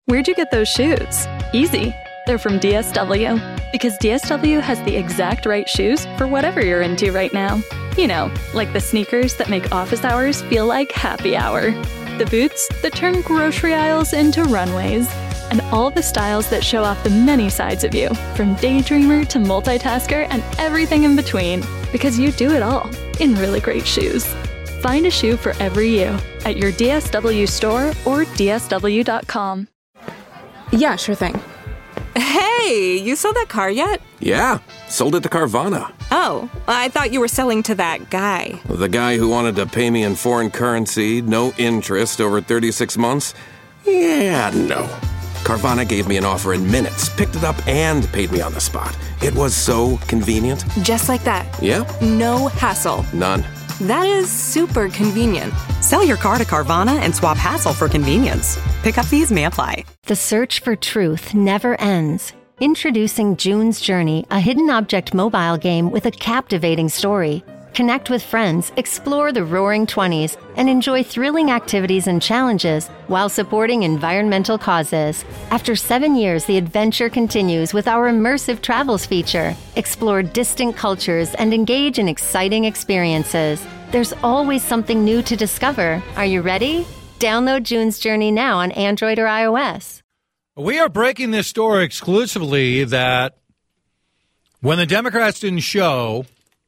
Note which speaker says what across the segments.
Speaker 1: Where'd you get those shoes? Easy. They're from DSW. Because DSW has the exact right shoes for whatever you're into right now. You know, like the sneakers that make office hours feel like happy hour. The boots that turn grocery aisles into runways. And all the styles that show off the many sides of you, from daydreamer to multitasker and everything in between. Because you do it all in really great shoes. Find a shoe for every you at your DSW store or DSW.com.
Speaker 2: Yeah, sure thing.
Speaker 3: Hey, you sold that car yet?
Speaker 4: Yeah, sold it to Carvana.
Speaker 3: Oh, I thought you were selling to that guy.
Speaker 4: The guy who wanted to pay me in foreign currency, no interest, over 36 months? Yeah, no. Carvana gave me an offer in minutes, picked it up, and paid me on the spot. It was so convenient.
Speaker 3: Just like that.
Speaker 4: Yeah?
Speaker 3: No hassle.
Speaker 4: None.
Speaker 3: That is super convenient.
Speaker 5: Sell your car to Carvana and swap hassle for convenience. Pickup fees may apply.
Speaker 6: The search for truth never ends. Introducing June's Journey, a hidden object mobile game with a captivating story. Connect with friends, explore the Roaring '20s, and enjoy thrilling activities and challenges while supporting environmental causes. After 7 years, the adventure continues with our immersive travels feature. Explore distant cultures and engage in exciting experiences. There's always something new to discover. Are you ready? Download June's Journey now on Android or iOS.
Speaker 7: We are breaking this story exclusively that when the Democrats didn't show,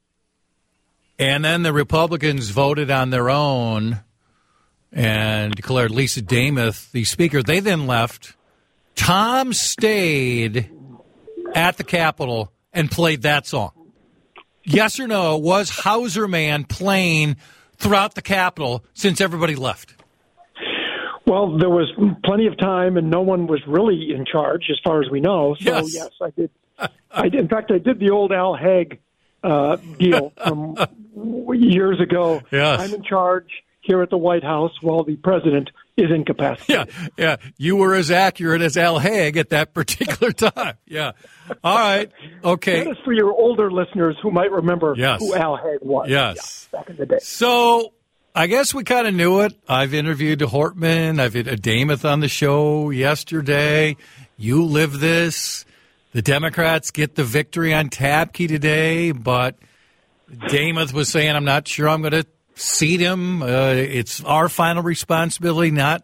Speaker 7: and then the Republicans voted on their own and declared Lisa Demuth the speaker, they then left. Tom stayed at the Capitol and played that song. Yes or no, was Hauser Man playing throughout the Capitol since everybody left?
Speaker 8: Well, there was plenty of time, and no one was really in charge, as far as we know. So, yes I did. In fact, I did the old Al Haig deal from years ago.
Speaker 7: Yes.
Speaker 8: I'm in charge here at the White House while the president is incapacitated.
Speaker 7: Yeah. You were as accurate as Al Haig at that particular time. Yeah. All right. Okay.
Speaker 8: That is for your older listeners who might remember who Al Haig was.
Speaker 7: Yes.
Speaker 8: Yeah, back in the day.
Speaker 7: So I guess we kind of knew it. I've interviewed Hortman. I've had Demuth on the show yesterday. You live this. The Democrats get the victory on Tabke today, but Demuth was saying, I'm not sure I'm going to seat him. It's our final responsibility, not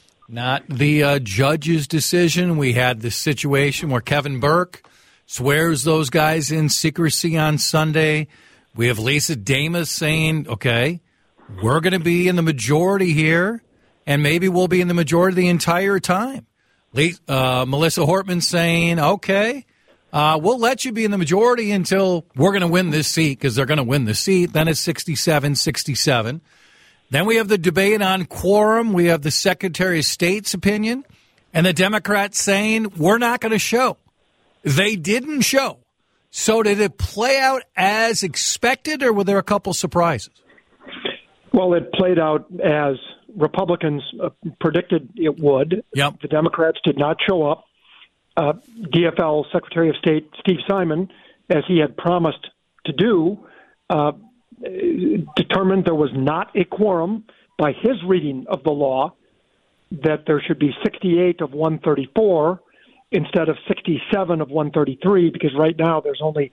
Speaker 7: the judge's decision. We had this situation where Kevin Burke swears those guys in secrecy on Sunday. We have Lisa Demuth saying, okay, we're going to be in the majority here, and maybe we'll be in the majority the entire time. Melissa Hortman saying, okay, we'll let you be in the majority until we're going to win this seat, because they're going to win the seat. Then it's 67-67. Then we have the debate on quorum. We have the Secretary of State's opinion, and the Democrats saying, we're not going to show. They didn't show. So did it play out as expected, or were there a couple surprises?
Speaker 8: Well, it played out as Republicans predicted it would.
Speaker 7: Yep.
Speaker 8: The Democrats did not show up. DFL Secretary of State Steve Simon, as he had promised to do, determined there was not a quorum by his reading of the law, that there should be 68 of 134 instead of 67 of 133, because right now there's only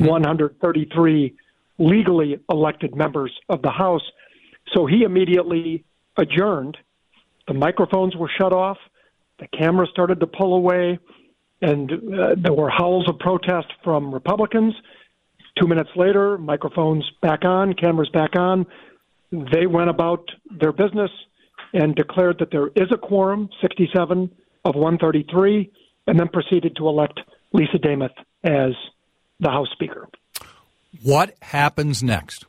Speaker 8: 133 legally elected members of the House. So he immediately adjourned. The microphones were shut off. The camera started to pull away. And there were howls of protest from Republicans. 2 minutes later, microphones back on, cameras back on. They went about their business and declared that there is a quorum, 67 of 133, and then proceeded to elect Lisa Demuth as the House Speaker.
Speaker 7: What happens next?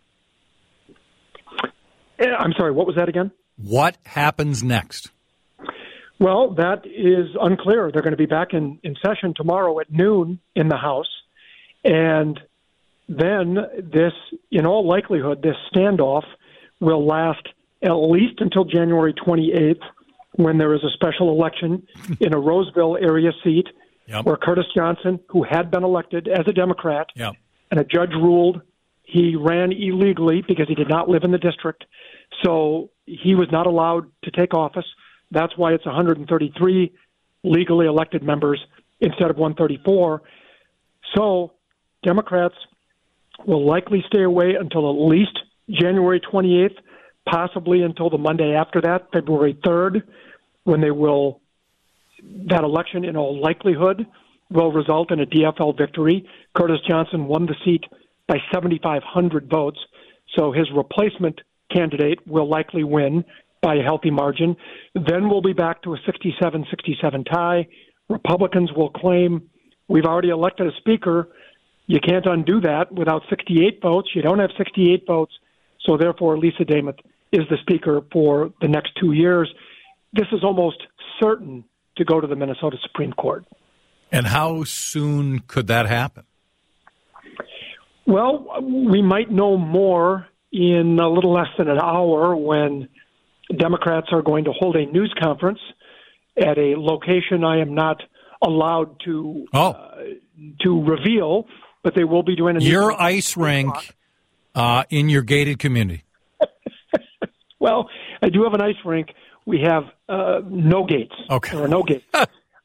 Speaker 8: I'm sorry, what was that again?
Speaker 7: What happens next?
Speaker 8: Well, that is unclear. They're going to be back in session tomorrow at noon in the House. And then this, in all likelihood, this standoff will last at least until January 28th, when there is a special election in a Roseville area seat where Curtis Johnson, who had been elected as a Democrat, and a judge ruled he ran illegally because he did not live in the district. So he was not allowed to take office. That's why it's 133 legally elected members instead of 134. So Democrats will likely stay away until at least January 28th, possibly until the Monday after that, February 3rd, when that election in all likelihood will result in a DFL victory. Curtis Johnson won the seat by 7,500 votes, so his replacement candidate will likely win by a healthy margin. Then we'll be back to a 67-67 tie. Republicans will claim, we've already elected a speaker. You can't undo that without 68 votes. You don't have 68 votes, so therefore Lisa Demuth is the speaker for the next 2 years. This is almost certain to go to the Minnesota Supreme Court.
Speaker 7: And how soon could that happen?
Speaker 8: Well, we might know more in a little less than an hour when Democrats are going to hold a news conference at a location I am not allowed to reveal, but they will be doing
Speaker 7: your ice rink in your gated community.
Speaker 8: Well, I do have an ice rink. We have no gates.
Speaker 7: Okay.
Speaker 8: There are no gates.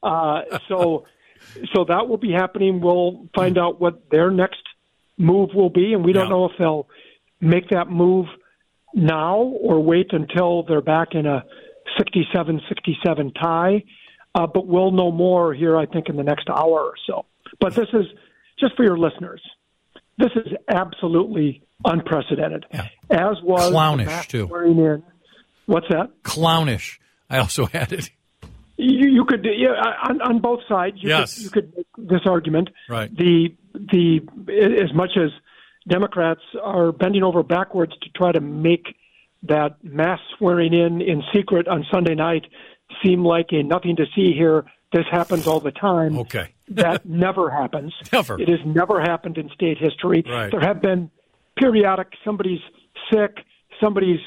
Speaker 8: So that will be happening. We'll find out what their next move will be, and we don't know if they'll make that move now or wait until they're back in a 67-67 tie. But we'll know more here, I think, in the next hour or so. But this is, just for your listeners, this is absolutely unprecedented.
Speaker 7: Yeah.
Speaker 8: As was
Speaker 7: clownish, too.
Speaker 8: In. What's that?
Speaker 7: Clownish. I also added.
Speaker 8: You could, on both sides, you could make this argument.
Speaker 7: Right.
Speaker 8: As much as Democrats are bending over backwards to try to make that mass swearing in secret on Sunday night seem like a nothing to see here. This happens all the time.
Speaker 7: Okay.
Speaker 8: That never happens.
Speaker 7: Never.
Speaker 8: It has never happened in state history.
Speaker 7: Right.
Speaker 8: There have been periodic, somebody's sick, somebody's,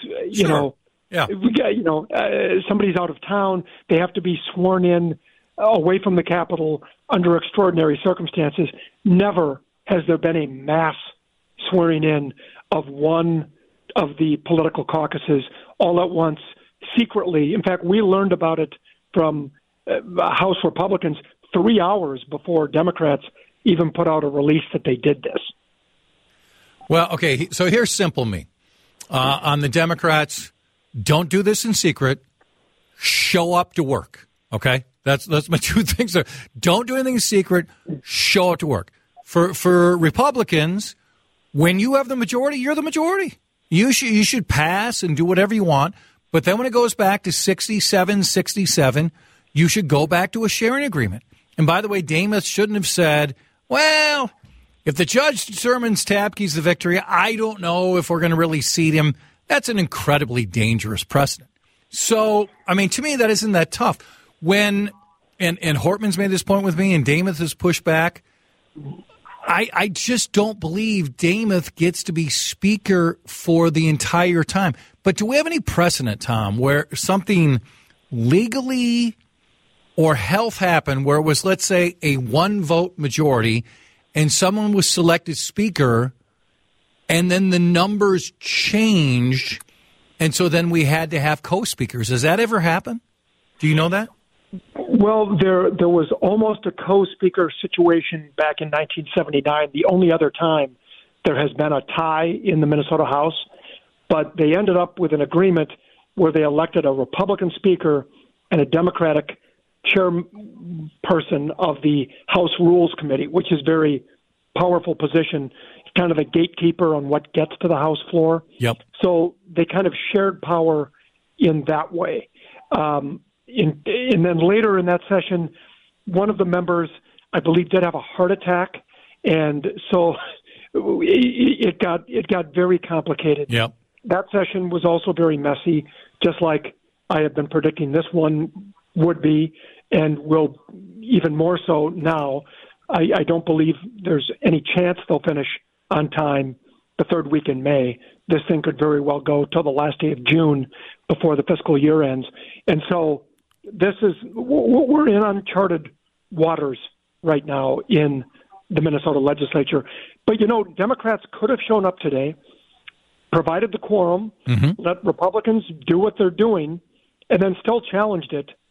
Speaker 8: somebody's out of town. They have to be sworn in away from the Capitol under extraordinary circumstances. Never has there been a mass swearing in of one of the political caucuses all at once, secretly. In fact, we learned about it from House Republicans 3 hours before Democrats even put out a release that they did this.
Speaker 7: Well, okay, so here's simple me. On the Democrats, don't do this in secret. Show up to work, okay? That's my two things there. Don't do anything in secret. Show up to work. For Republicans, when you have the majority, you're the majority. You should pass and do whatever you want. But then when it goes back to 67-67, you should go back to a sharing agreement. And by the way, Demuth shouldn't have said, well, if the judge determines Tapke's the victory, I don't know if we're going to really seat him. That's an incredibly dangerous precedent. So, I mean, to me, that isn't that tough. When, and Hortman's made this point with me, and Demuth has pushed back, I just don't believe Demuth gets to be speaker for the entire time. But do we have any precedent, Tom, where something legally or health happened where it was, let's say, a one-vote majority and someone was selected speaker and then the numbers changed and so then we had to have co-speakers? Does that ever happen? Do you know that?
Speaker 8: Well, there was almost a co-speaker situation back in 1979, the only other time there has been a tie in the Minnesota House, but they ended up with an agreement where they elected a Republican speaker and a Democratic chairperson of the House Rules Committee, which is a very powerful position, kind of a gatekeeper on what gets to the House floor.
Speaker 7: Yep.
Speaker 8: So they kind of shared power in that way. And then later in that session, one of the members, I believe, did have a heart attack, and so it got very complicated.
Speaker 7: Yep.
Speaker 8: That session was also very messy, just like I have been predicting this one would be, and will even more so now. I don't believe there's any chance they'll finish on time the third week in May. This thing could very well go till the last day of June before the fiscal year ends. And so we're in uncharted waters right now in the Minnesota legislature. But, Democrats could have shown up today, provided the quorum, let Republicans do what they're doing, and then still challenged it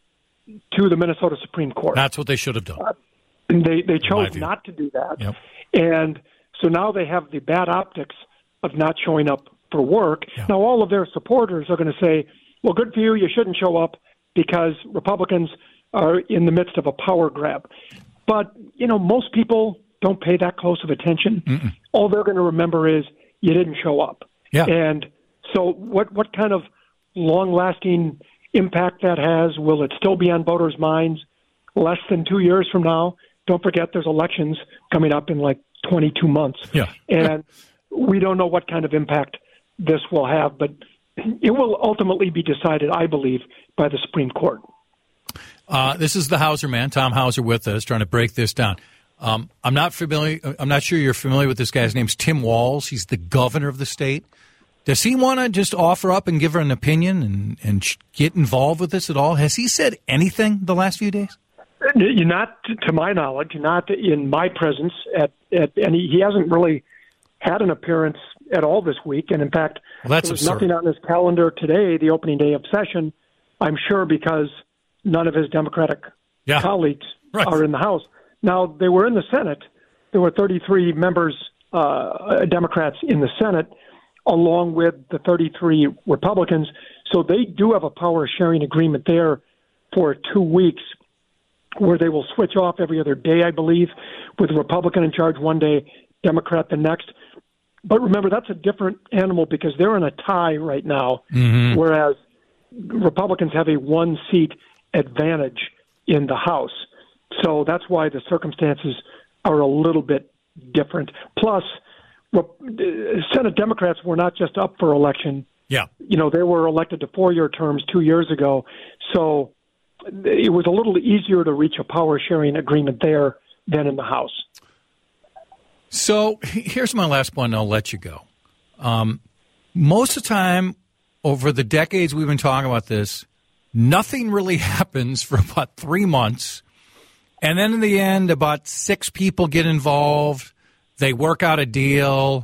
Speaker 8: to the Minnesota Supreme Court.
Speaker 7: That's what they should have done.
Speaker 8: And they chose not to do that.
Speaker 7: Yep.
Speaker 8: And so now they have the bad optics of not showing up for work.
Speaker 7: Yeah.
Speaker 8: Now all of their supporters are going to say, well, good for you, you shouldn't show up because Republicans are in the midst of a power grab. But, most people don't pay that close of attention.
Speaker 7: Mm-mm.
Speaker 8: All they're going to remember is you didn't show up.
Speaker 7: Yeah.
Speaker 8: And so what kind of long-lasting impact that has? Will it still be on voters' minds less than 2 years from now? Don't forget there's elections coming up in like 22 months.
Speaker 7: Yeah.
Speaker 8: And we don't know what kind of impact this will have, but it will ultimately be decided, I believe, by the Supreme Court.
Speaker 7: This is the Hauser man, Tom Hauser, with us, trying to break this down. I'm not sure you're familiar with this guy. His name's Tim Walz. He's the governor of the state. Does he want to just offer up and give her an opinion and get involved with this at all? Has he said anything the last few days?
Speaker 8: Not to my knowledge, not in my presence and he hasn't really had an appearance at all this week. And in fact,
Speaker 7: that's
Speaker 8: there was
Speaker 7: absurd.
Speaker 8: nothing on his calendar today, the opening day of session, I'm sure because none of his Democratic colleagues are in the House. Now, they were in the Senate. There were 33 members, Democrats in the Senate, along with the 33 Republicans. So they do have a power-sharing agreement there for 2 weeks where they will switch off every other day, I believe, with a Republican in charge one day, Democrat the next. But remember, that's a different animal because they're in a tie right now, whereas Republicans have a one-seat advantage in the House. So that's why the circumstances are a little bit different. Plus, Senate Democrats were not just up for election.
Speaker 7: Yeah.
Speaker 8: They were elected to 4-year terms 2 years ago. So it was a little easier to reach a power-sharing agreement there than in the House.
Speaker 7: So here's my last one, and I'll let you go. Most of the time, over the decades we've been talking about this, nothing really happens for about 3 months. And then in the end, about 6 people get involved. They work out a deal.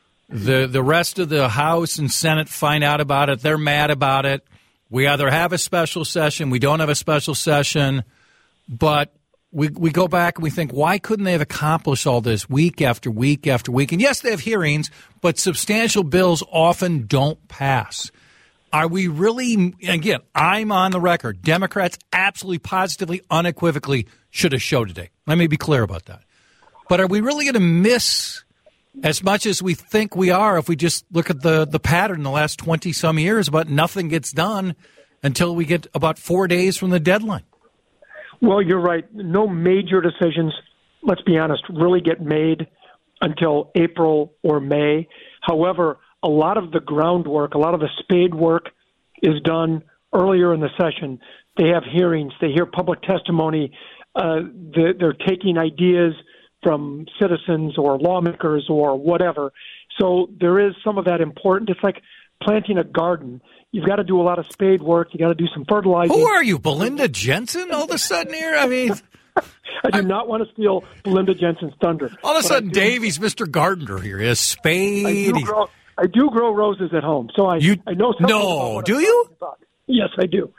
Speaker 7: The rest of the House and Senate find out about it. They're mad about it. We either have a special session, we don't have a special session, but we go back and we think, why couldn't they have accomplished all this week after week after week? And yes, they have hearings, but substantial bills often don't pass. Are we really, again, I'm on the record, Democrats absolutely, positively, unequivocally should have showed today. Let me be clear about that. But are we really going to miss as much as we think we are if we just look at the pattern in the last 20-some years about nothing gets done until we get about 4 days from the deadline?
Speaker 8: Well, you're right. No major decisions, let's be honest, really get made until April or May. However, a lot of the groundwork, a lot of the spade work is done earlier in the session. They have hearings. They hear public testimony. They're taking ideas from citizens or lawmakers or whatever. So there is some of that important. It's like planting a garden. You've got to do a lot of spade work. You got to do some fertilizing.
Speaker 7: Who are you, Belinda Jensen, all of a sudden here? I mean,
Speaker 8: I do not want to steal Belinda Jensen's thunder.
Speaker 7: All of a sudden, Davey's Mr. Gardener here. He has spade.
Speaker 8: I do grow roses at home, so I know something.
Speaker 7: No, do you?
Speaker 8: Yes, I do.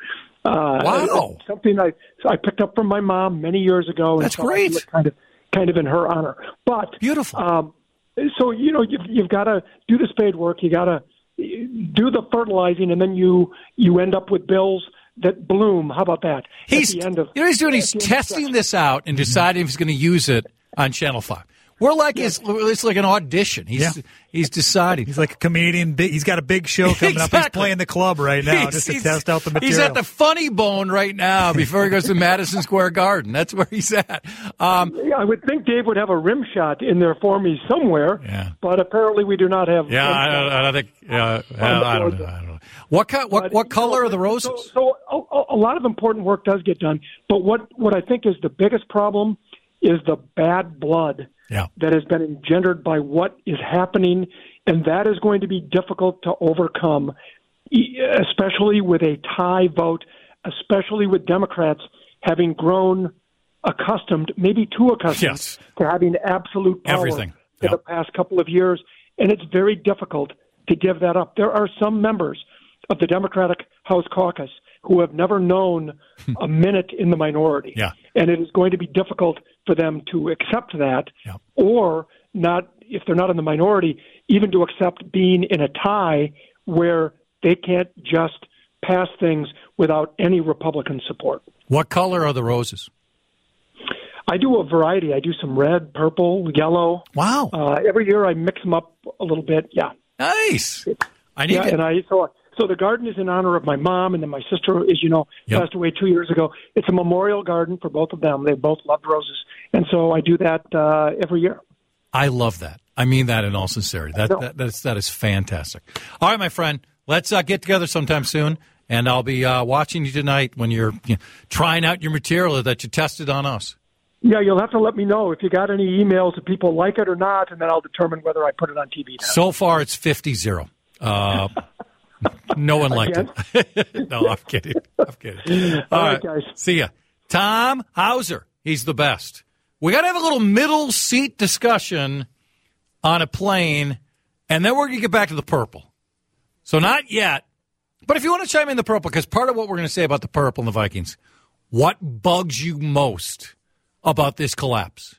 Speaker 7: Wow.
Speaker 8: Something I picked up from my mom many years ago.
Speaker 7: That's great.
Speaker 8: Kind of in her honor. But
Speaker 7: beautiful.
Speaker 8: So you've got to do the spade work. You got to do the fertilizing, and then you end up with bills that bloom. How about that?
Speaker 7: He's testing this out and deciding if he's going to use it on Channel 5. We're like it's like an audition. He's deciding.
Speaker 9: He's like a comedian. He's got a big show coming up. He's playing the club right now just to test out the material.
Speaker 7: He's at the Funny Bone right now before he goes to Madison Square Garden. That's where he's at.
Speaker 8: I would think Dave would have a rim shot in there for me somewhere.
Speaker 7: Yeah.
Speaker 8: But apparently we do not have.
Speaker 7: I don't think. I don't know. What color are the roses?
Speaker 8: So a lot of important work does get done. But what I think is the biggest problem is the bad blood that has been engendered by what is happening, and that is going to be difficult to overcome, especially with a tie vote, especially with Democrats having grown accustomed, maybe too accustomed, to having absolute power for the past couple of years, and it's very difficult to give that up. There are some members of the Democratic House caucus who have never known a minute in the minority.
Speaker 7: Yeah.
Speaker 8: And it is going to be difficult for them to accept that, or not, if they're not in the minority, even to accept being in a tie where they can't just pass things without any Republican support.
Speaker 7: What color are the roses?
Speaker 8: I do a variety. I do some red, purple, yellow.
Speaker 7: Wow.
Speaker 8: Every year I mix them up a little bit. Yeah.
Speaker 7: Nice.
Speaker 8: So the garden is in honor of my mom, and then my sister, as you know, passed away 2 years ago. It's a memorial garden for both of them. They both loved roses. And so I do that every year.
Speaker 7: I love that. I mean that in all sincerity. That is fantastic. All right, my friend, let's get together sometime soon, and I'll be watching you tonight when you're trying out your material that you tested on us.
Speaker 8: Yeah, you'll have to let me know if you got any emails if people like it or not, and then I'll determine whether I put it on TV.
Speaker 7: So far, it's 50-0. No one liked it. No, I'm kidding. All right, guys. See ya. Tom Hauser. He's the best. We got to have a little middle seat discussion on a plane, and then we're going to get back to the purple. So not yet. But if you want to chime in the purple, because part of what we're going to say about the purple and the Vikings, what bugs you most about this collapse?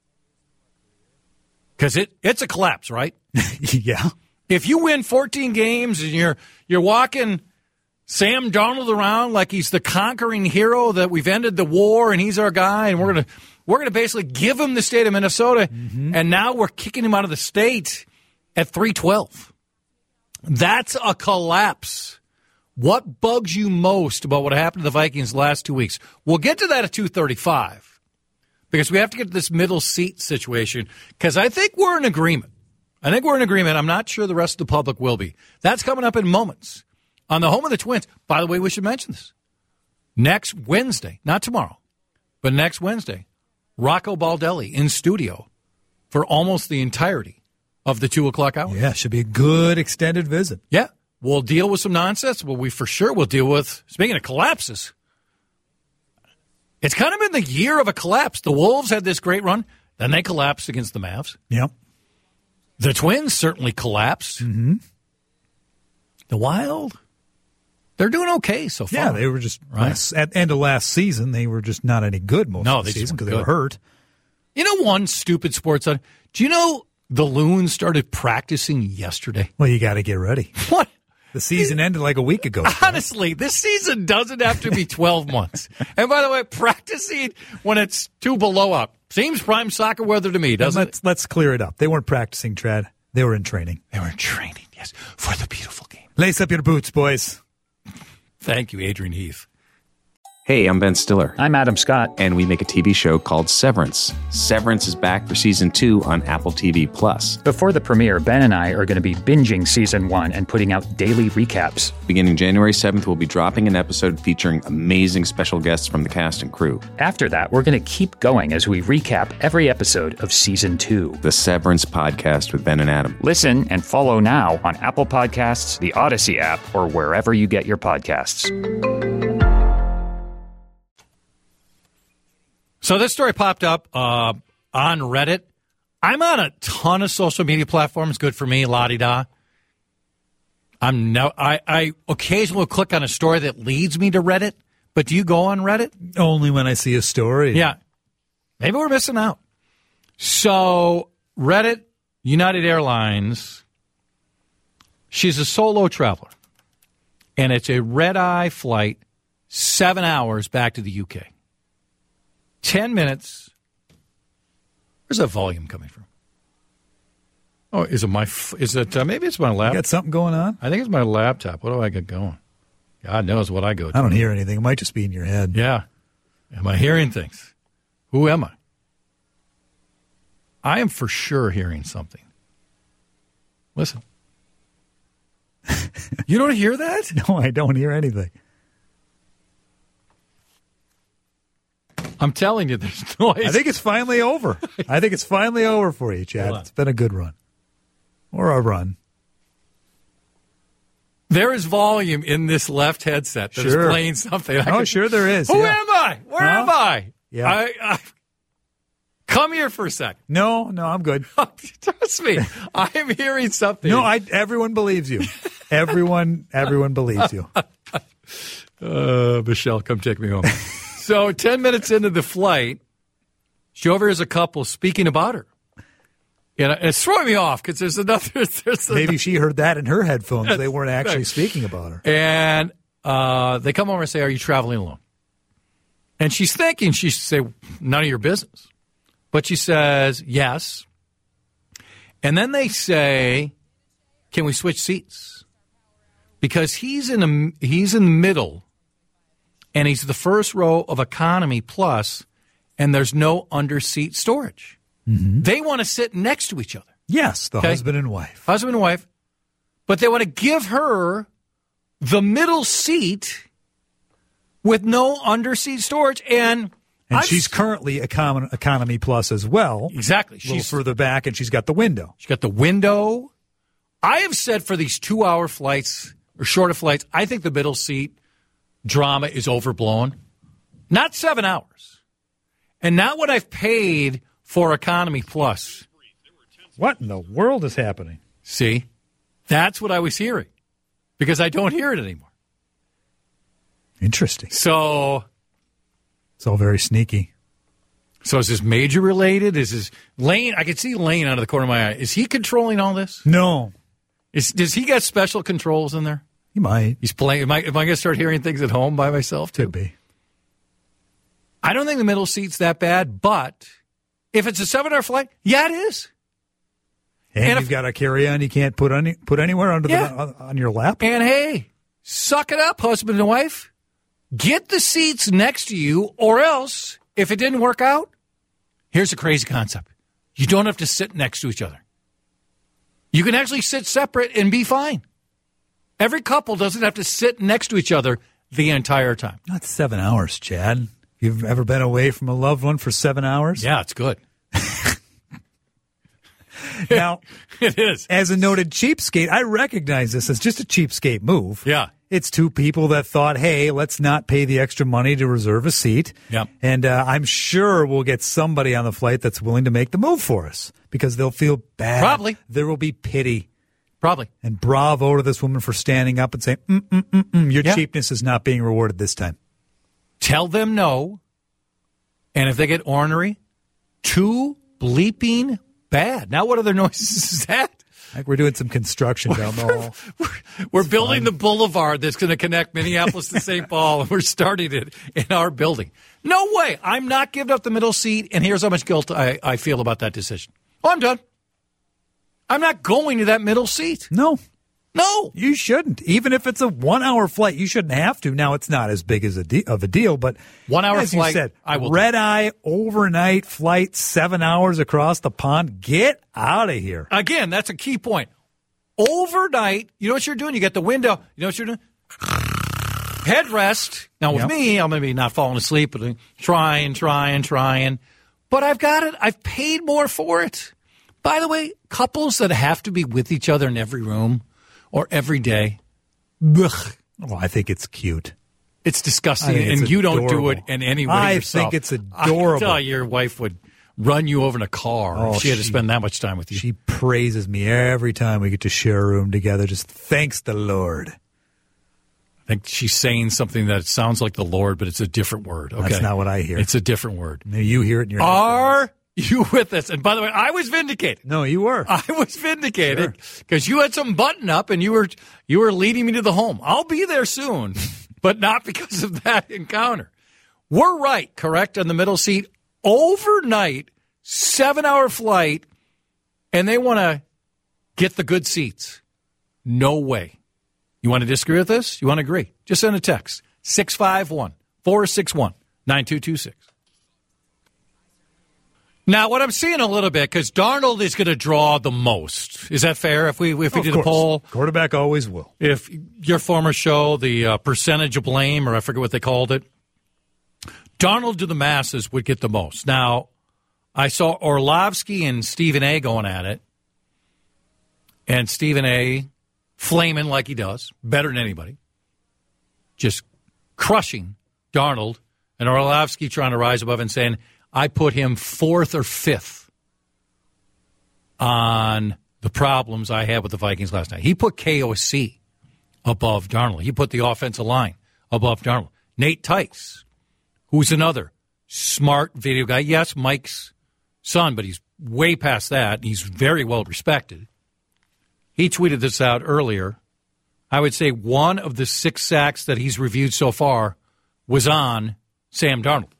Speaker 7: Because it's a collapse, right?
Speaker 9: Yeah.
Speaker 7: If you win 14 games and you're walking Sam Darnold around like he's the conquering hero that we've ended the war and he's our guy, and we're gonna basically give him the state of Minnesota, and now we're kicking him out of the state at 3-12. That's a collapse. What bugs you most about what happened to the Vikings the last 2 weeks? We'll get to that at 2:35 because we have to get to this middle seat situation because I think we're in agreement. I'm not sure the rest of the public will be. That's coming up in moments on the home of the Twins. By the way, we should mention this. Next Wednesday, not tomorrow, but next Wednesday, Rocco Baldelli in studio for almost the entirety of the 2 o'clock hour.
Speaker 9: Yeah, should be a good extended visit.
Speaker 7: Yeah, we'll deal with some nonsense, but we for sure will deal with, speaking of collapses, it's kind of been the year of a collapse. The Wolves had this great run, then they collapsed against the Mavs.
Speaker 9: Yep.
Speaker 7: The Twins certainly collapsed.
Speaker 9: Mm-hmm.
Speaker 7: The Wild, they're doing okay so far.
Speaker 9: Yeah, they were just, at end of last season, they were just not any good most of the season because they were hurt.
Speaker 7: You know one stupid sports on? Do you know the Loons started practicing yesterday?
Speaker 9: Well, you got to get ready.
Speaker 7: What?
Speaker 9: The season ended like a week ago.
Speaker 7: Honestly, this season doesn't have to be 12 months. And by the way, practicing when it's 2 below up seems prime soccer weather to me, doesn't it?
Speaker 9: Let's clear it up. They weren't practicing, Trad. They were in training.
Speaker 7: They were in training, yes, for the beautiful game.
Speaker 9: Lace up your boots, boys.
Speaker 7: Thank you, Adrian Heath.
Speaker 10: Hey, I'm Ben Stiller.
Speaker 11: I'm Adam Scott.
Speaker 10: And we make a TV show called Severance. Severance is back for season 2 on Apple TV+.
Speaker 11: Before the premiere, Ben and I are going to be binging season 1 and putting out daily recaps.
Speaker 10: Beginning January 7th, we'll be dropping an episode featuring amazing special guests from the cast and crew.
Speaker 11: After that, we're going to keep going as we recap every episode of season 2.
Speaker 10: The Severance Podcast with Ben and Adam.
Speaker 11: Listen and follow now on Apple Podcasts, the Odyssey app, or wherever you get your podcasts.
Speaker 7: So this story popped up on Reddit. I'm on a ton of social media platforms. Good for me, la-di-da. I occasionally will click on a story that leads me to Reddit. But do you go on Reddit?
Speaker 9: Only when I see a story.
Speaker 7: Yeah. Maybe we're missing out. So Reddit, United Airlines, she's a solo traveler. And it's a red-eye flight, 7 hours back to the UK. 10 minutes. Where's that volume coming from? Oh, maybe it's my laptop.
Speaker 9: You got something going on?
Speaker 7: I think it's my laptop. What do I got going? God knows what I go to.
Speaker 9: I don't hear anything. It might just be in your head.
Speaker 7: Yeah. Am I hearing things? Who am I? I am for sure hearing something. Listen. You don't hear that?
Speaker 9: No, I don't hear anything.
Speaker 7: I'm telling you, there's noise.
Speaker 9: I think it's finally over. I think it's finally over for you, Chad. It's been a good run. Or a run.
Speaker 7: There is volume in this left headset that is playing something.
Speaker 9: Sure there is.
Speaker 7: Who am I? Where am I?
Speaker 9: Yeah.
Speaker 7: I come here for a second.
Speaker 9: No, I'm good.
Speaker 7: Trust me. I am hearing something.
Speaker 9: No, everyone believes you. Everyone believes you.
Speaker 7: Michelle, come take me home. So 10 minutes into the flight, she overhears a couple speaking about her. And it's throwing me off because there's another.
Speaker 9: Maybe she heard that in her headphones. They weren't actually speaking about her.
Speaker 7: And they come over and say, "Are you traveling alone?" And she's thinking she should say, "None of your business." But she says, "Yes." And then they say, "Can we switch seats?" Because he's in the middle, and he's the first row of Economy Plus, and there's no under-seat storage. Mm-hmm. They want to sit next to each other.
Speaker 9: Yes, the husband and wife.
Speaker 7: Husband and wife. But they want to give her the middle seat with no under-seat storage. And
Speaker 9: she's currently Economy Plus as well.
Speaker 7: Exactly.
Speaker 9: She's further back, and she's got the window.
Speaker 7: She's got the window. I have said for these 2-hour flights or shorter flights, I think the middle seat drama is overblown. Not 7 hours. And not what I've paid for Economy Plus.
Speaker 9: What in the world is happening?
Speaker 7: See? That's what I was hearing. Because I don't hear it anymore.
Speaker 9: Interesting.
Speaker 7: So
Speaker 9: it's all very sneaky.
Speaker 7: So is this major related? Is this Lane? I can see Lane out of the corner of my eye. Is he controlling all this?
Speaker 9: No.
Speaker 7: Does he got special controls in there?
Speaker 9: He might.
Speaker 7: He's playing. Am I going to start hearing things at home by myself too?
Speaker 9: Could be.
Speaker 7: I don't think the middle seat's that bad, but if it's a 7-hour flight, yeah, it is.
Speaker 9: And you've got a carry-on you can't put anywhere on your lap.
Speaker 7: And hey, suck it up, husband and wife. Get the seats next to you, or else, if it didn't work out, here's a crazy concept. You don't have to sit next to each other. You can actually sit separate and be fine. Every couple doesn't have to sit next to each other the entire time.
Speaker 9: Not 7 hours, Chad. You've ever been away from a loved one for 7 hours?
Speaker 7: Yeah, it's good.
Speaker 9: Now,
Speaker 7: it is.
Speaker 9: As a noted cheapskate, I recognize this as just a cheapskate move.
Speaker 7: Yeah.
Speaker 9: It's two people that thought, hey, let's not pay the extra money to reserve a seat.
Speaker 7: Yep.
Speaker 9: And I'm sure we'll get somebody on the flight that's willing to make the move for us because they'll feel bad.
Speaker 7: Probably.
Speaker 9: There will be pity.
Speaker 7: Probably.
Speaker 9: And bravo to this woman for standing up and saying, your cheapness is not being rewarded this time.
Speaker 7: Tell them no. And if they get ornery, too bleeping bad. Now what other noises is that?
Speaker 9: Like we're doing some construction down the hall.
Speaker 7: We're building the boulevard that's going to connect Minneapolis to St. Paul, and we're starting it in our building. No way. I'm not giving up the middle seat, and here's how much guilt I feel about that decision. Oh, I'm done. I'm not going to that middle seat.
Speaker 9: No.
Speaker 7: No.
Speaker 9: You shouldn't. Even if it's a 1-hour flight, you shouldn't have to. Now, it's not as big as of a deal, but
Speaker 7: 1 hour
Speaker 9: as
Speaker 7: flight,
Speaker 9: you said,
Speaker 7: I will.
Speaker 9: Red-eye, overnight flight, 7 hours across the pond. Get out of here.
Speaker 7: Again, that's a key point. Overnight, you know what you're doing? You get the window. You know what you're doing? Headrest. Now, with me, I'm going to be not falling asleep, but trying. But I've got it. I've paid more for it. By the way, couples that have to be with each other in every room or every day, ugh.
Speaker 9: Well, I think it's cute.
Speaker 7: It's disgusting, and you don't do it in any way yourself.
Speaker 9: I think it's adorable.
Speaker 7: I tell you, your wife would run you over in a car if she had to spend that much time with you.
Speaker 9: She praises me every time we get to share a room together. Just thanks the Lord.
Speaker 7: I think she's saying something that sounds like the Lord, but it's a different word. Okay?
Speaker 9: That's not what I hear.
Speaker 7: It's a different word.
Speaker 9: Maybe you hear it in your
Speaker 7: Are you with us? And by the way, I was vindicated.
Speaker 9: No, you were.
Speaker 7: I was vindicated because you had some button up and you were leading me to the home. I'll be there soon, but not because of that encounter. We're right, correct, on the middle seat. Overnight, 7-hour flight, and they want to get the good seats. No way. You want to disagree with this? You want to agree? Just send a text. 651-461-9226. Now, what I'm seeing a little bit, because Darnold is going to draw the most. Is that fair? If we did a poll?
Speaker 9: Quarterback always will.
Speaker 7: If your former show, the percentage of blame, or I forget what they called it, Darnold to the masses would get the most. Now, I saw Orlovsky and Stephen A. going at it, and Stephen A. flaming like he does, better than anybody, just crushing Darnold, and Orlovsky trying to rise above and saying, I put him 4th or 5th on the problems I had with the Vikings last night. He put KOC above Darnold. He put the offensive line above Darnold. Nate Tice, who's another smart video guy. Yes, Mike's son, but he's way past that. He's very well respected. He tweeted this out earlier. I would say one of the 6 sacks that he's reviewed so far was on Sam Darnold.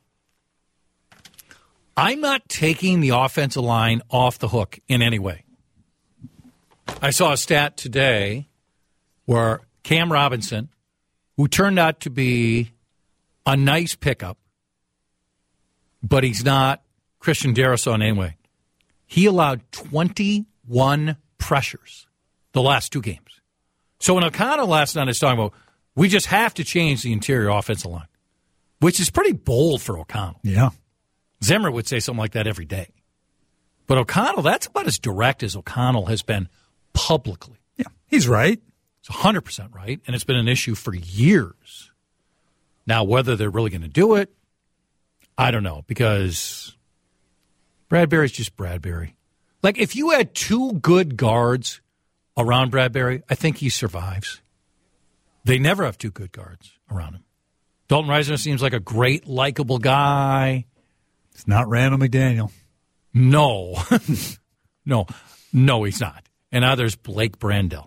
Speaker 7: I'm not taking the offensive line off the hook in any way. I saw a stat today where Cam Robinson, who turned out to be a nice pickup, but he's not Christian Darrisaw anyway, he allowed 21 pressures the last 2 games. So when O'Connell last night is talking about, we just have to change the interior offensive line, which is pretty bold for O'Connell.
Speaker 9: Yeah.
Speaker 7: Zimmer would say something like that every day. But O'Connell, that's about as direct as O'Connell has been publicly.
Speaker 9: Yeah, he's right.
Speaker 7: It's 100% right, and it's been an issue for years. Now, whether they're really going to do it, I don't know, because Bradbury's just Bradbury. Like, if you had 2 good guards around Bradbury, I think he survives. They never have 2 good guards around him. Dalton Risner seems like a great, likable guy.
Speaker 9: It's not Randall McDaniel.
Speaker 7: No. No, he's not. And now there's Blake Brandel.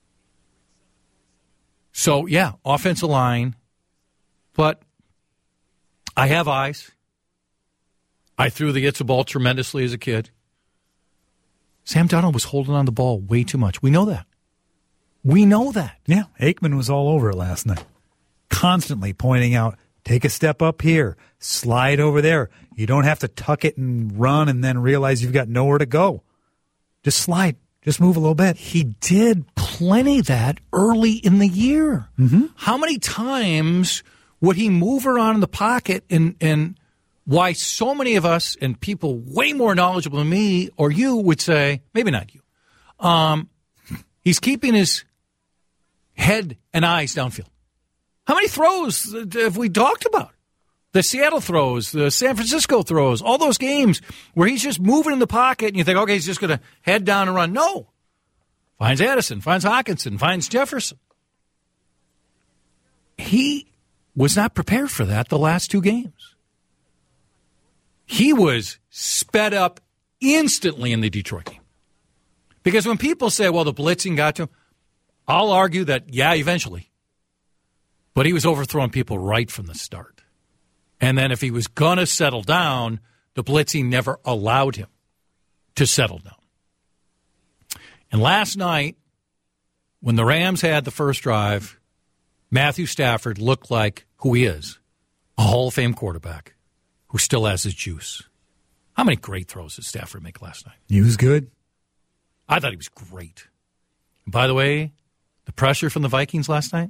Speaker 7: So, yeah, offensive line. But I have eyes. I threw the It's a Ball tremendously as a kid. Sam Darnold was holding on the ball way too much. We know that.
Speaker 9: Yeah, Aikman was all over it last night. Constantly pointing out, take a step up here, slide over there. You don't have to tuck it and run and then realize you've got nowhere to go. Just slide. Just move a little bit.
Speaker 7: He did plenty of that early in the year.
Speaker 9: Mm-hmm.
Speaker 7: How many times would he move around in the pocket and why so many of us and people way more knowledgeable than me or you would say, maybe not you, he's keeping his head and eyes downfield. How many throws have we talked about? The Seattle throws, the San Francisco throws, all those games where he's just moving in the pocket and you think, okay, he's just going to head down and run. No. Finds Addison, finds Hawkinson, finds Jefferson. He was not prepared for that the last 2 games. He was sped up instantly in the Detroit game. Because when people say, well, the blitzing got to him, I'll argue that, yeah, eventually. But he was overthrowing people right from the start. And then if he was going to settle down, the blitzing never allowed him to settle down. And last night, when the Rams had the first drive, Matthew Stafford looked like who he is, a Hall of Fame quarterback who still has his juice. How many great throws did Stafford make last night?
Speaker 9: He was good.
Speaker 7: I thought he was great. And by the way, the pressure from the Vikings last night,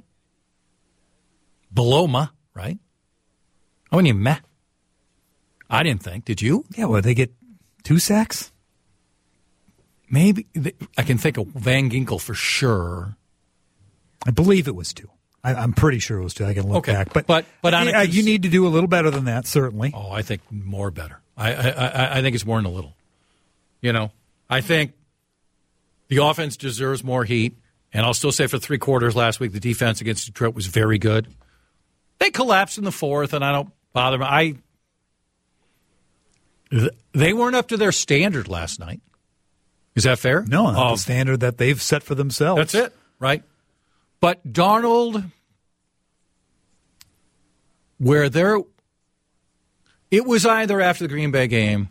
Speaker 7: below meh, right? I wouldn't even meh. I didn't think. Did you?
Speaker 9: Yeah, well, they get 2 sacks?
Speaker 7: Maybe. I can think of Van Ginkel for sure.
Speaker 9: I believe it was 2. I'm pretty sure it was 2. I can look back. But
Speaker 7: on
Speaker 9: you need to do a little better than that, certainly.
Speaker 7: Oh, I think more better. I think it's more than a little. You know, I think the offense deserves more heat. And I'll still say for 3 quarters last week, the defense against Detroit was very good. They collapsed in the 4th, and I don't bother me. They weren't up to their standard last night. Is that fair?
Speaker 9: No, not the standard that they've set for themselves.
Speaker 7: That's it, right? But Darnold, it was either after the Green Bay game,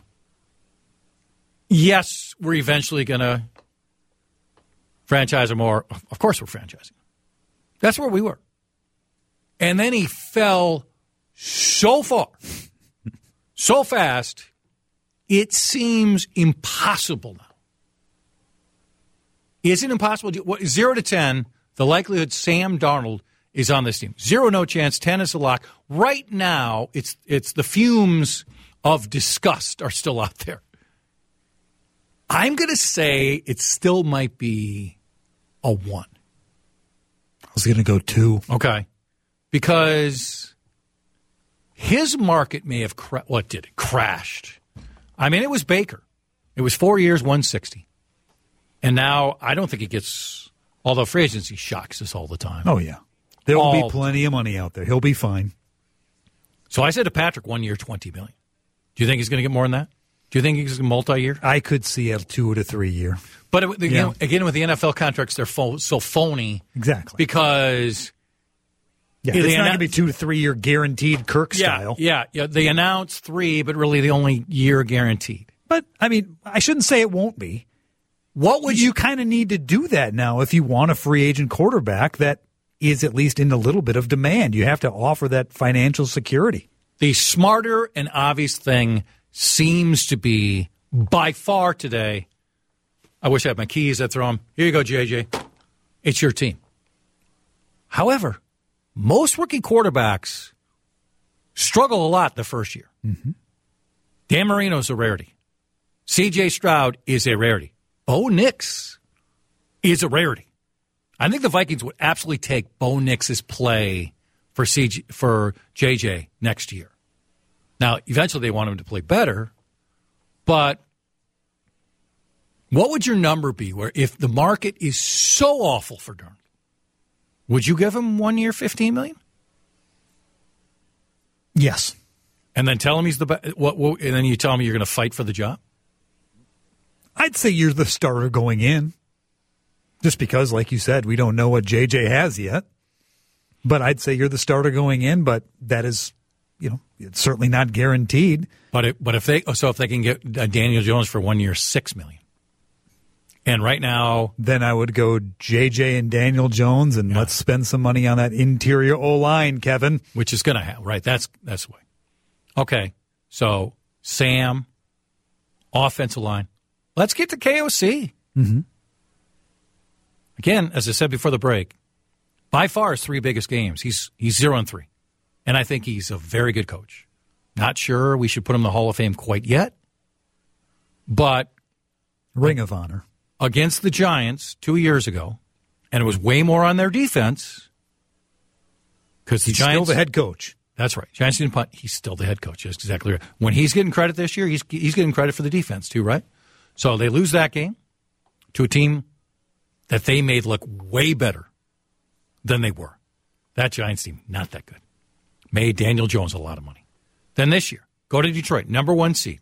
Speaker 7: yes, we're eventually going to franchise him, or of course we're franchising. That's where we were. And then he fell so far, so fast, it seems impossible now. Is it impossible? 0 to 10, the likelihood Sam Darnold is on this team. 0, no chance. 10 is a lock. Right now, it's the fumes of disgust are still out there. I'm going to say it still might be a 1.
Speaker 9: I was going to go 2.
Speaker 7: Okay. Because his market may have crashed. I mean, it was Baker. It was 4 years, 160. And now I don't think he gets, although free agency shocks us all the time.
Speaker 9: Oh, yeah. There will be plenty of money out there. He'll be fine.
Speaker 7: So I said to Patrick, 1 year, $20 million. Do you think he's going to get more than that? Do you think he's multi-year?
Speaker 9: I could see a 2 to 3 year.
Speaker 7: But again, with the NFL contracts, they're so phony.
Speaker 9: Exactly.
Speaker 7: Because
Speaker 9: it's not going to be 2 to 3 year guaranteed Kirk style.
Speaker 7: Yeah. They announced 3, but really the only year guaranteed.
Speaker 9: But, I mean, I shouldn't say it won't be. What would you kind of need to do that now if you want a free agent quarterback that is at least in a little bit of demand? You have to offer that financial security.
Speaker 7: The smarter and obvious thing seems to be, by far today, I wish I had my keys. I'd throw them. Here you go, JJ. It's your team. However, most rookie quarterbacks struggle a lot the first year.
Speaker 9: Mm-hmm.
Speaker 7: Dan Marino's a rarity. C.J. Stroud is a rarity. Bo Nix is a rarity. I think the Vikings would absolutely take Bo Nix's play for JJ next year. Now, eventually they want him to play better, but what would your number be where if the market is so awful for Darnold, would you give him 1 year, $15 million?
Speaker 9: Yes.
Speaker 7: And then tell him he's the best. And then you tell him you're going to fight for the job?
Speaker 9: I'd say you're the starter going in. Just because, like you said, we don't know what JJ has yet. But I'd say you're the starter going in, but that is, it's certainly not guaranteed.
Speaker 7: But if they can get Daniel Jones for 1 year, $6 million. And right now,
Speaker 9: then I would go JJ and Daniel Jones, and let's spend some money on that interior O-line, Kevin.
Speaker 7: Which is going to happen, right? That's the way. Okay, so Sam, offensive line. Let's get to KOC.
Speaker 9: Mm-hmm.
Speaker 7: Again, as I said before the break, by far his 3 biggest games. He's 0-3, and I think he's a very good coach. Not sure we should put him in the Hall of Fame quite yet, but
Speaker 9: Ring of Honor
Speaker 7: against the Giants 2 years ago, and it was way more on their defense because the Giants
Speaker 9: still the head coach.
Speaker 7: That's right. Giants didn't punt. He's still the head coach. That's exactly right. When he's getting credit this year, he's getting credit for the defense too, right? So they lose that game to a team that they made look way better than they were. That Giants team, not that good. Made Daniel Jones a lot of money. Then this year, go to Detroit, number 1 seed.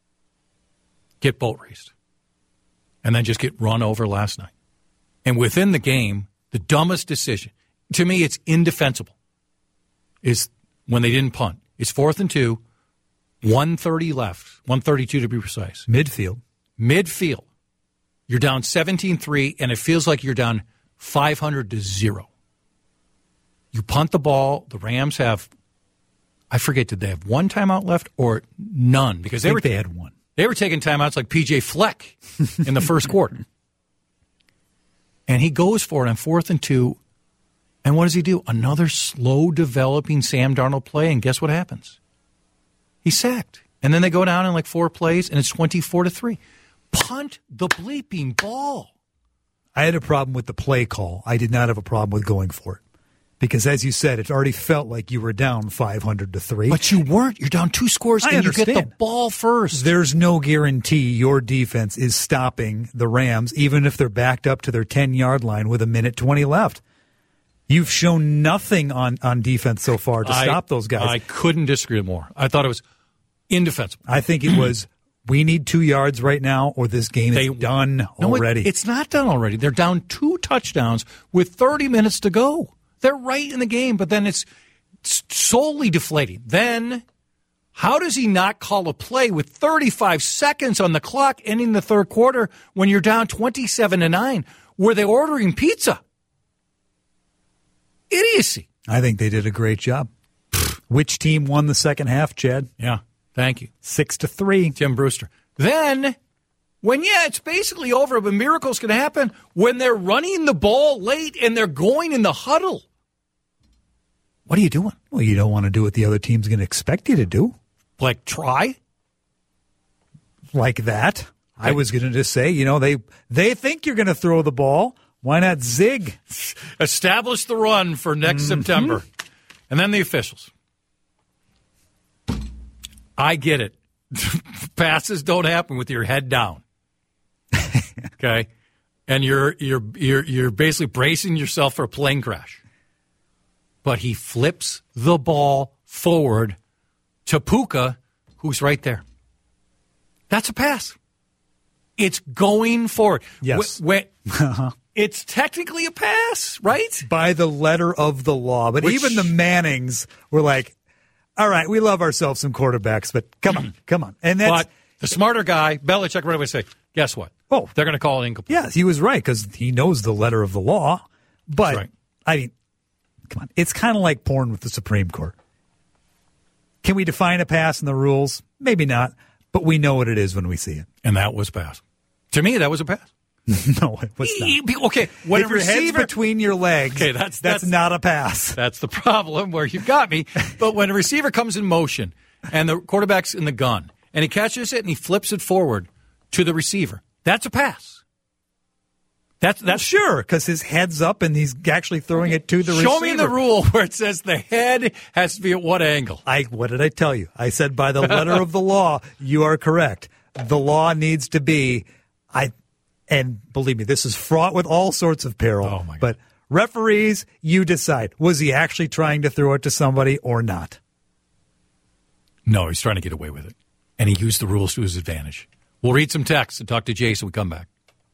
Speaker 7: Get boat raced. And then just get run over last night. And within the game, the dumbest decision, to me it's indefensible, is when they didn't punt. It's 4th and 2, 1:30 left, 1:32 to be precise.
Speaker 9: Midfield.
Speaker 7: You're down 17-3, and it feels like you're down 500-0. You punt the ball. The Rams have, I forget, did they have 1 timeout left or none? Because they
Speaker 9: had 1.
Speaker 7: They were taking timeouts like P.J. Fleck in the first quarter. And he goes for it on 4th and 2. And what does he do? Another slow-developing Sam Darnold play, and guess what happens? He's sacked. And then they go down in like 4 plays, and it's 24-3. Punt the bleeping ball.
Speaker 9: I had a problem with the play call. I did not have a problem with going for it. Because as you said, it already felt like you were down 500-3.
Speaker 7: But you weren't. You're down 2 scores, and you get the ball first.
Speaker 9: There's no guarantee your defense is stopping the Rams, even if they're backed up to their 10-yard line with 1:20 left. You've shown nothing on defense so far to stop those guys.
Speaker 7: I couldn't disagree more. I thought it was indefensible.
Speaker 9: I think it was, we need 2 yards right now, or this game is done already.
Speaker 7: It's not done already. They're down 2 touchdowns with 30 minutes to go. They're right in the game, but then it's solely deflating. Then, how does he not call a play with 35 seconds on the clock ending the third quarter when you're down 27-9? Were they ordering pizza? Idiocy.
Speaker 9: I think they did a great job. Which team won the second half, Chad?
Speaker 7: Yeah, thank you.
Speaker 9: 6-3.
Speaker 7: Tim Brewster. Then, when, it's basically over, but miracle's going to happen when they're running the ball late and they're going in the huddle. What are you doing?
Speaker 9: Well, you don't want to do what the other team's going to expect you to do.
Speaker 7: Like try?
Speaker 9: Like that. I was going to just say, they think you're going to throw the ball. Why not zig?
Speaker 7: Establish the run for next September. And then the officials. I get it. Passes don't happen with your head down. Okay? And you're basically bracing yourself for a plane crash. but he flips the ball forward to Puka, who's right there. That's a pass. It's going forward.
Speaker 9: Yes.
Speaker 7: It's technically a pass, right?
Speaker 9: By the letter of the law. But even the Mannings were like, all right, we love ourselves some quarterbacks, but come on. And that's,
Speaker 7: but the smarter guy, Belichick, right away say, guess what?
Speaker 9: Oh,
Speaker 7: they're going to call it incomplete.
Speaker 9: Yeah, he was right because he knows the letter of the law. But,
Speaker 7: right.
Speaker 9: I mean, come on. It's kind of like porn with the Supreme Court. Can we define a pass in the rules? Maybe not, but we know what it is when we see it.
Speaker 7: And that was pass. To me, that was a pass.
Speaker 9: No, it was not.
Speaker 7: Okay, when
Speaker 9: if your head's between your legs,
Speaker 7: okay,
Speaker 9: that's not a pass.
Speaker 7: That's the problem where you got me. But when a receiver comes in motion and the quarterback's in the gun and he catches it and he flips it forward to the receiver, that's a pass. That's
Speaker 9: sure, because his head's up and he's actually throwing it to the receiver.
Speaker 7: Show me the rule where it says the head has to be at what angle.
Speaker 9: What did I tell you? I said by the letter of the law, you are correct. The law needs to be, and believe me, this is fraught with all sorts of peril.
Speaker 7: Oh my God.
Speaker 9: But referees, you decide. Was he actually trying to throw it to somebody or not?
Speaker 7: No, he's trying to get away with it. And he used the rules to his advantage. We'll read some texts and talk to Jason when we come back.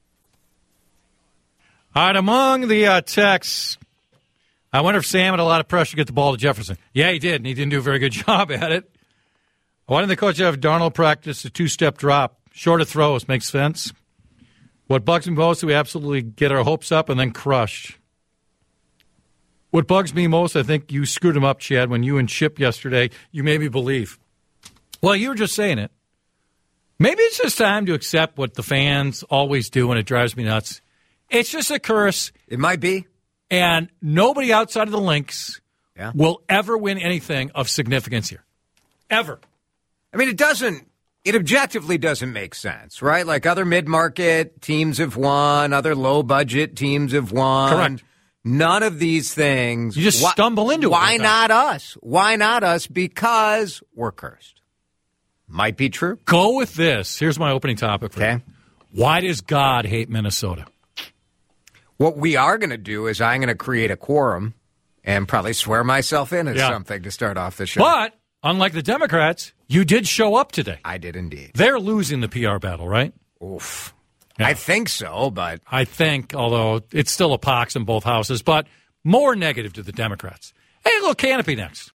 Speaker 7: All right, among the texts, I wonder if Sam had a lot of pressure to get the ball to Jefferson. Yeah, he did, and he didn't do a very good job at it. Why didn't the coach have Darnold practice a two-step drop? Shorter throws, makes sense. What bugs me most is we absolutely get our hopes up and then crushed. What bugs me most, I think you screwed him up, Chad, when you and Chip yesterday, you made me believe. Well, you were just saying it. Maybe it's just time to accept what the fans always do, and it drives me nuts. It's just a curse.
Speaker 12: It might be.
Speaker 7: And nobody outside of the Lynx will ever win anything of significance here. Ever.
Speaker 12: I mean, it objectively doesn't make sense, right? Like other mid-market teams have won, other low-budget teams have won.
Speaker 7: Correct.
Speaker 12: None of these things.
Speaker 7: You just stumble into it.
Speaker 12: Why not us? Why not us? Because we're cursed. Might be true.
Speaker 7: Go with this. Here's my opening topic for you. Why does God hate Minnesota?
Speaker 12: What we are going to do is I'm going to create a quorum and probably swear myself in as something to start off the show.
Speaker 7: But, unlike the Democrats, you did show up today.
Speaker 12: I did indeed.
Speaker 7: They're losing the PR battle, right?
Speaker 12: Oof.
Speaker 7: Yeah.
Speaker 12: I think so, but...
Speaker 7: I think, although it's still a pox in both houses, but more negative to the Democrats. Hey, a little Canopy next.